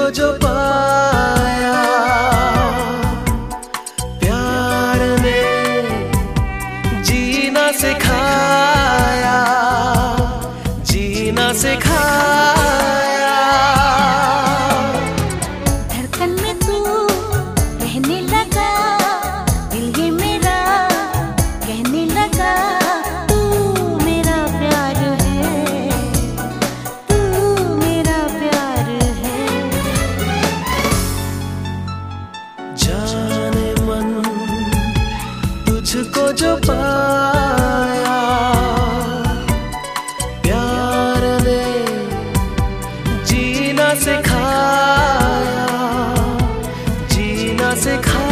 जो पाया, प्यार ने जीना सिखाया, जीना सिखाया। धड़कन में तू रहने लगा, दिल ये मेरा कहने लगा, तू मेरा प्यार है, तू मेरा प्यार है। जाने मन तुझको जो पाया, प्यार ने जीना सिखाया, जीना सिखाया।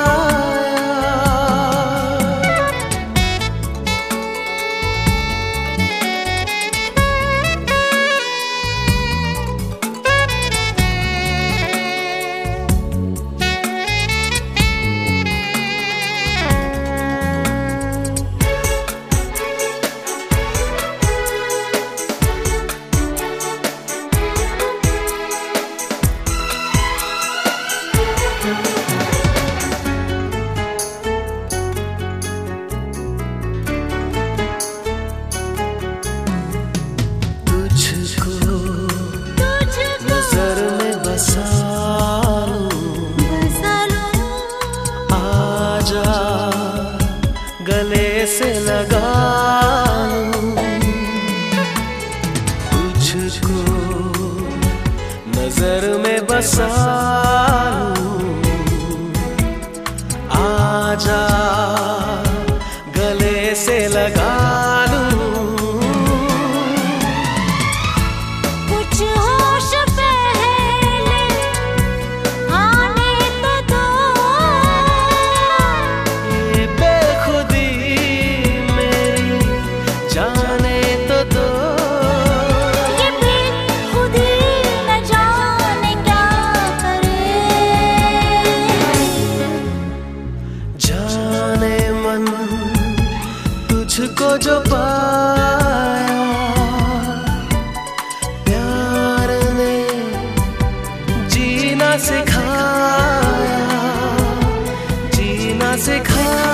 गले से लगा लूं तुझको, नजर में बसा लूं, आजा गले से लगा लूं। कुछ होश पहले आने तो दो, ये बेखुदी मेरी जाने तो दो, ये बेखुदी न जाने क्या करे। जाने मन तुझको जो पाया, प्यार ने जीना सिखाया, जीना सिखाया।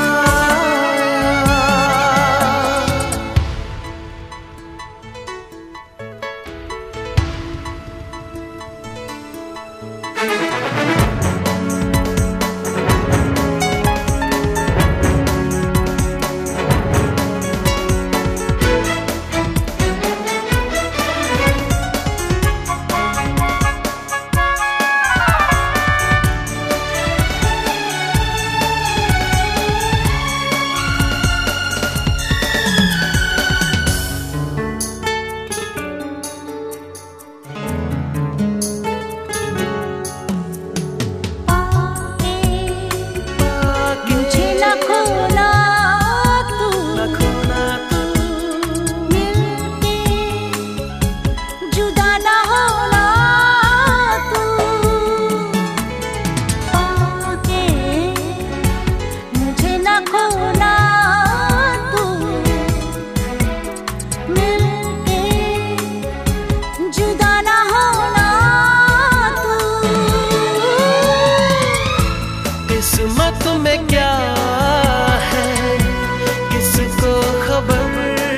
किस्मत में क्या है किसको खबर,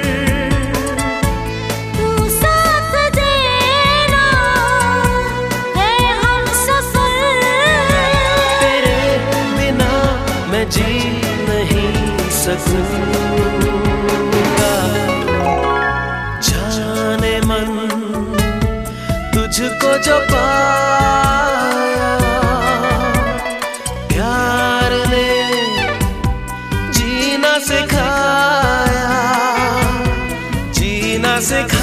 तू साथ देना है हमसफर, तेरे बिना मैं जी नहीं सकूंगा। जाने मन तुझको जो पाया, प्यार ने जीना सिखाया, जीना सिखाया।